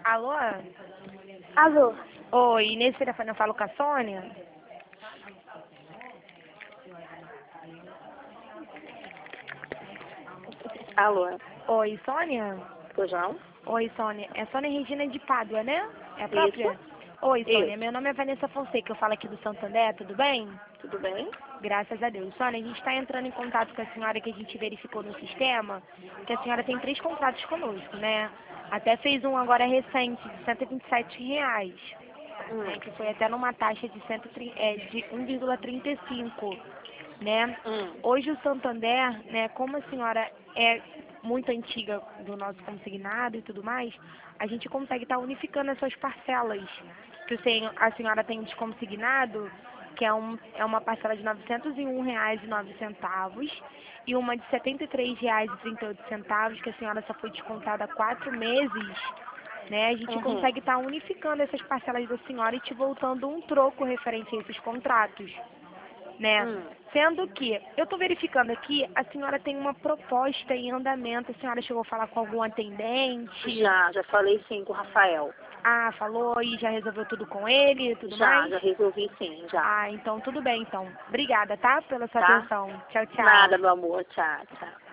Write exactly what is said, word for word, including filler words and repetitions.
Alô? Alô? Oi, nesse telefone eu falo com a Sônia? Alô? Oi, Sônia? Pois não? Oi, Sônia. É Sônia Regina de Pádua, né? É a Isso? própria? Oi, Sônia. Isso. Meu nome é Vanessa Fonseca. Eu falo aqui do Santander, tudo bem? Tudo bem? Graças a Deus. Sônia, a gente está entrando em contato com a senhora que a gente verificou no sistema, que a senhora tem três contratos conosco, né? Até fez um agora recente, de cento e vinte e sete reais, né? Hum. Que foi até numa taxa de, cento e trinta, é, de um vírgula trinta e cinco, né? Hum. Hoje o Santander, né, como a senhora é muito antiga do nosso consignado e tudo mais, a gente consegue estar unificando essas parcelas. Que o senhor, a senhora tem desconsignado, que é, um, é uma parcela de novecentos e um reais e nove centavos e uma de setenta e três reais e trinta e oito centavos, que a senhora só foi descontada há quatro meses, né? A gente Uhum. consegue estar unificando essas parcelas da senhora e te voltando um troco referente a esses contratos, né? Hum. Sendo que, eu estou verificando aqui, a senhora tem uma proposta em andamento, a senhora chegou a falar com algum atendente? Já, já falei sim com o Rafael. Ah, falou e já resolveu tudo com ele e tudo Já, mais? já resolvi sim, já. Ah, então tudo bem, então. Obrigada, tá? Pela sua Tá? atenção. Tchau, Nada, tchau. meu amor. Tchau, tchau.